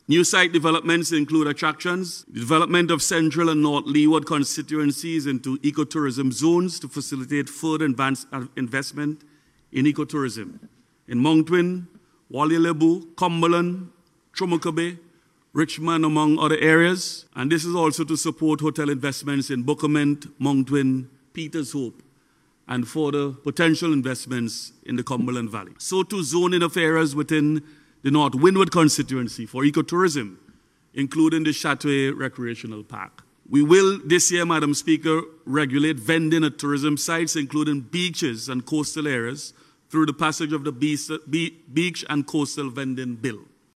New site developments include attractions, development of Central and North Leeward constituencies into ecotourism zones to facilitate further advanced investment in ecotourism. In Moncton, Walialebu, Cumberland, Chumukabe, Richmond, among other areas. And this is also to support hotel investments in Bookament, Moncton, Peters Hope, and further potential investments in the Cumberland Valley. So to zoning of areas within the North Windward constituency for ecotourism, including the Chatway Recreational Park. We will this year, Madam Speaker, regulate vending at tourism sites, including beaches and coastal areas, through the passage of the Beach and Coastal Vending Bill.